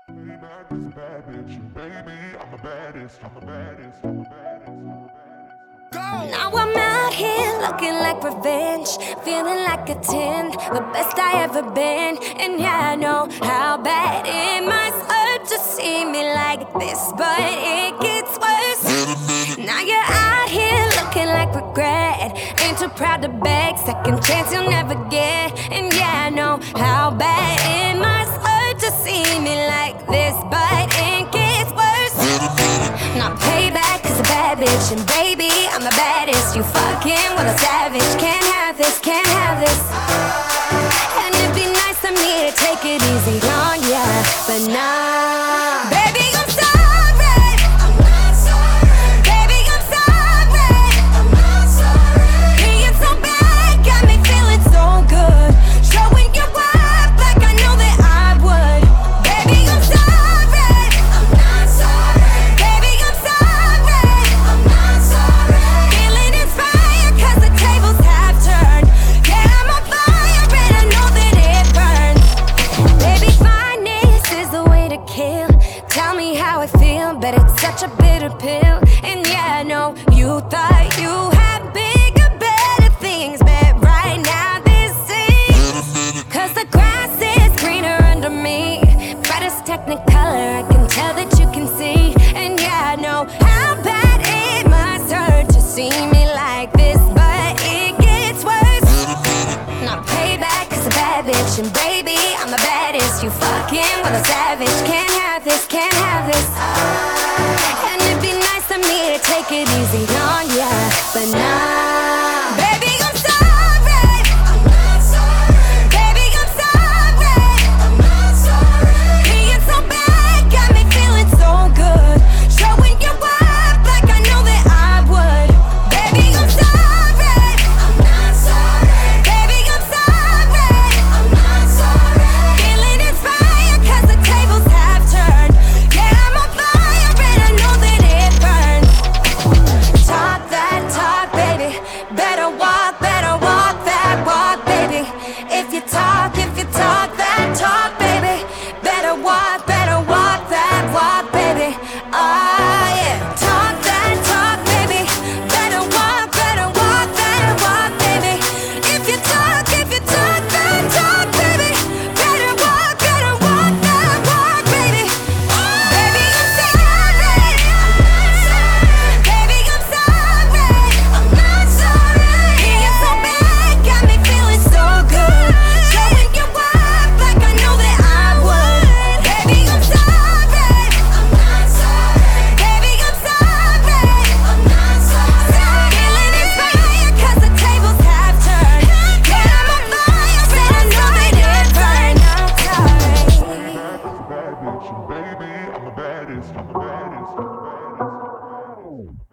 Maybach is a bad bitch, baby, I'm the baddest, I'm the baddest, I'm the baddest, I'm the baddest. Now I'm out here looking like revenge, feeling like a 10, the best I ever been. And yeah, I know how bad it must hurt to see me like this, but it gets worse. Now you're out here looking like regret, ain't too proud to beg, second chance you'll never get. And yeah, I know how bad it must hurt to see me like this, but it gets worse. Now payback is a bad bitch, and baby, I'm the baddest. You fucking with a savage. Can't have this, can't have this. And it'd be nice of me to take it easy on ya, but nah. Baby, I'm sorry. I'm not sorry. Baby, I'm sorry. I'm not sorry. Being so bad got me feeling so good. Showing you up like I know that I would. Baby, I'm sorry. I'm not sorry. Baby, I'm sorry. I'm not sorry. Feeling inspired 'cause the tables have turned. Yeah, I'm on fire and I know that it burns. Baby, fineness is the way to kill. Tell me how I feel, but it's such a bitter pill. And yeah, I know you thought you had bigger, better things, but right now this is 'cause the grass is greener under me. Brightest technicolor, I can tell that you can see. And yeah, I know how bad it must hurt to see me like this, but it gets worse. Now payback is a bad bitch, and baby, I'm the baddest. You fucking with a savage. Can't have this, can't have this. And it'd be nice of me to take it easy on ya, but nah. Baby, I'm sorry. I'm not sorry. Baby, I'm sorry. I'm not sorry. Being so bad got me feeling so good. Showing you up like I know that I would. Baby, I'm sorry. I'm not sorry. Baby, I'm sorry. I'm not sorry. Feeling inspired 'cause the tables have turned. Yeah, I'm on fire and I know that it burns. Talk that talk, baby. Better walk that walk, baby. If you talk that talk, baby. Better walk that walk, baby. Oh yeah. Talk that talk, baby. Better walk that walk, baby. If you talk that talk, baby. Better walk that walk, baby. Baby, I'm sorry. Baby, I'm sorry. I'm not sorry. Being so bad got me feeling so good. Showing you up like I know that I would. Baby, I'm sorry. I'm not sorry. Baby, I'm sorry. I'm not sorry. Feeling inspired 'cause the tables have turned. Yeah, I'm on fire and I know that it burns. I'm sorry. Maybach is a bad bitch, baby, I'm the baddest, I'm the baddest, I'm the baddest, I'm the baddest.